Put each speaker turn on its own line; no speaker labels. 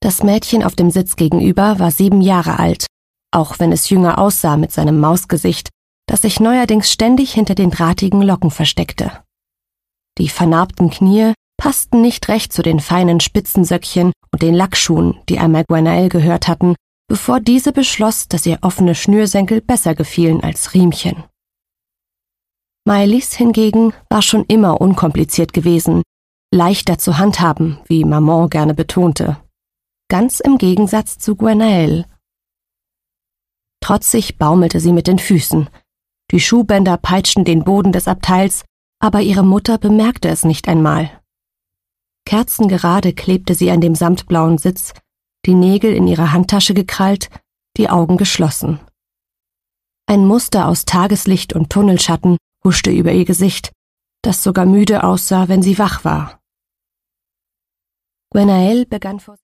Das Mädchen auf dem Sitz gegenüber war 7 Jahre alt, auch wenn es jünger aussah mit seinem Mausgesicht, das sich neuerdings ständig hinter den drahtigen Locken versteckte. Die vernarbten Knie passten nicht recht zu den feinen Spitzensöckchen und den Lackschuhen, die einmal Gwenaël gehört hatten, bevor diese beschloss, dass ihr offene Schnürsenkel besser gefielen als Riemchen. Maëlys hingegen war schon immer unkompliziert gewesen, leichter zu handhaben, wie Maman gerne betonte. Ganz im Gegensatz zu Gwenaël. Trotzig baumelte sie mit den Füßen. Die Schuhbänder peitschten den Boden des Abteils, aber ihre Mutter bemerkte es nicht einmal. Kerzengerade klebte sie an dem samtblauen Sitz, die Nägel in ihre Handtasche gekrallt, die Augen geschlossen. Ein Muster aus Tageslicht und Tunnelschatten huschte über ihr Gesicht, das sogar müde aussah, wenn sie wach war. Gwenaël begann vor